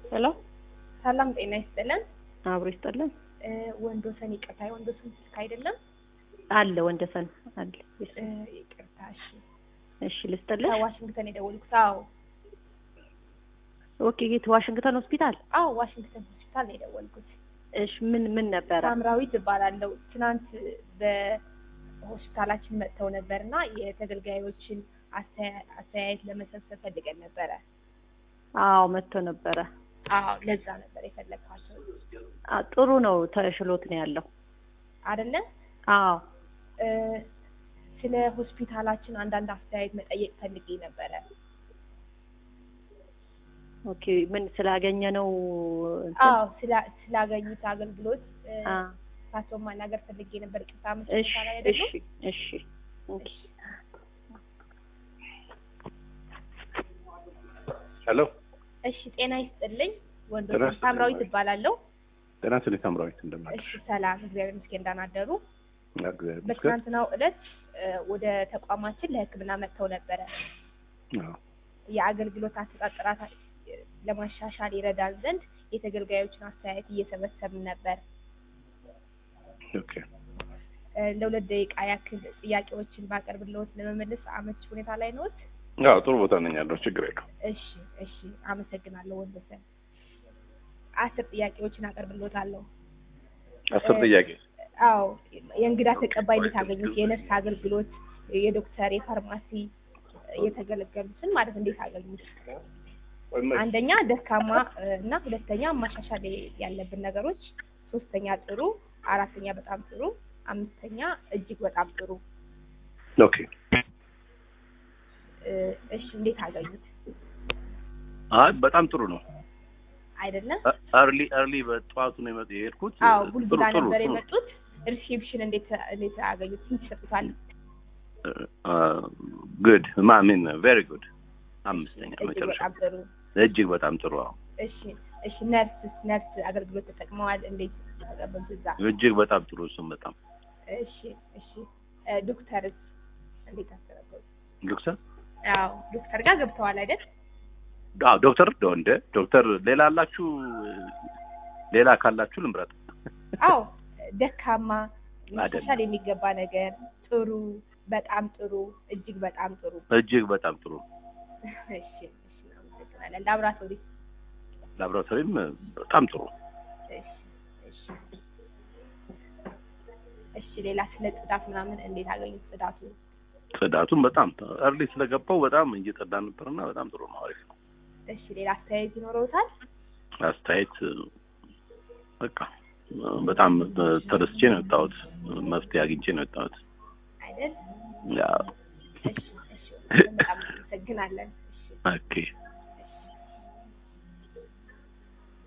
ሄሎ ሰላም ጤና ይስጥልን። አብሮ ይስጥልን። ወንዶሰን ይቅርታ፣ ወንዶሰን ስልክ አይደለም አለ ወንደሰን አለ። ይቅርታ። እሺ ልስጥልሽ። ከዋሽንግተን የደወልኩት። አዎ ኦኬ። የት ዋሽንግተን ሆስፒታል? አዎ ዋሽንግተን ሆስፒታል ነው የደወልኩት። እሺ ምን ነበር? ሳምራዊት እባላለሁ። ትናንት በሆስፒታላችን መጥተው ነበርና የተገልጋዮችን አስተያየት ለመሰብሰብ ፈልገን ነበረ። አዎ መጥተው ነበረ። አዎ ለዛ ነበር የፈለኳቸው። ጥሩ ነው፣ ተሽሎት ነው ያለው አይደለ? አዎ ስለ ሆስፒታላችን አንዳንድ አስተያየት መጠየቅ ፈልጌ ነበረ። ኦኬ። ምን ስላገኘ ነው? አዎ ስላገኙት አገልግሎት ታቸው ማናገር ፈልጌ ነበር። ቅጣ መስጠት ላይ አይደለም? እሺ ኦኬ። ሄሎ እሺ ጤና ይስጥልኝ። ወንዶሰን ሳምራዊት እባላለሁ። ጤና ይስጥልኝ ሳምራዊት፣ እንደምን እሺ ሰላም፣ እግዚአብሔር ይመስገን። እንዳናደሩ? እግዚአብሔር ይመስገን። በትናንትናው ዕለት ወደ ተቋማችን ለሕክምና መጥተው ነበረ። አዎ የአገልግሎት አሰጣጥ ጥራት ለማሻሻል ይረዳን ዘንድ የተገልጋዮችን አስተያየት እየሰበሰብን ነበር። ኦኬ። ለሁለት ደቂቃ ያክል ጥያቄዎችን ባቀርብልዎት ለመመለስ አመች ሁኔታ ላይ ነዎት? አዎ ጥሩ ቦታ ነኝ ያለው፣ ችግር የለውም። እሺ አመሰግናለሁ ወንዶሰን። 10 ጥያቄዎችን አቀርብልዎታለሁ። 10 ጥያቄ? አዎ የእንግዳ ተቀባይነት አገኙት? የነርስ አገልግሎት፣ የዶክተር፣ የፋርማሲ የተገለገሉትን ማለት እንዴት አገኙት? አንደኛ ደካማ እና ሁለተኛ ማሻሻል ያለብን ነገሮች፣ ሶስተኛ ጥሩ፣ አራተኛ በጣም ጥሩ፣ አምስተኛ እጅግ በጣም ጥሩ። ኦኬ። እሺ እንዴት አገኙት? በጣም ጥሩ ነው አይደለም? አርሊ በጠዋቱ ነው የሄድኩት። አዎ ቡልቡላ ነበር የመጡት። ሪሴፕሽን እንዴት አገኙት? ይሰጡታል? ጉድ ማሚን ቬሪ ጉድ። አምስተኛ መጨረሻ በጣም ጥሩ፣ እጅግ በጣም ጥሩ። አዎ እሺ ነርስ አገልግሎት ተጠቅመዋል? እንዴት ተቀበሉት? እዛ እጅግ በጣም ጥሩ። እሱም በጣም እሺ ዶክተርስ እንዴት አስተናገዱ? ዶክተር? አዎ ዶክተር ጋር ገብተዋል አይደል? አዎ ዶክተር ሌላ አላችሁ? ሌላ ካላችሁ ልምረጥ። አዎ ደካማ፣ ማሻሻል የሚገባ ነገር፣ ጥሩ፣ በጣም ጥሩ፣ እጅግ በጣም ጥሩ። እጅግ በጣም ጥሩ። እሺ እናመሰግናለን። ላብራቶሪም በጣም ጥሩ። እሺ ሌላ ስለ ጽዳት ምናምን እንዴት አገኙት? ጽዳቱን በጣም አርሊ ስለገባው በጣም እየጸዳ ነበርና በጣም ጥሩ ነው፣ አሪፍ ነው። እሺ ሌላ አስተያየት ይኖረውታል? አስተያየት በቃ በጣም ተደስቼ ነው የወጣሁት። መፍትሄ አግኝቼ ነው የወጣሁት አይደል? ያው እሺ በጣም እናመሰግናለን። ኦኬ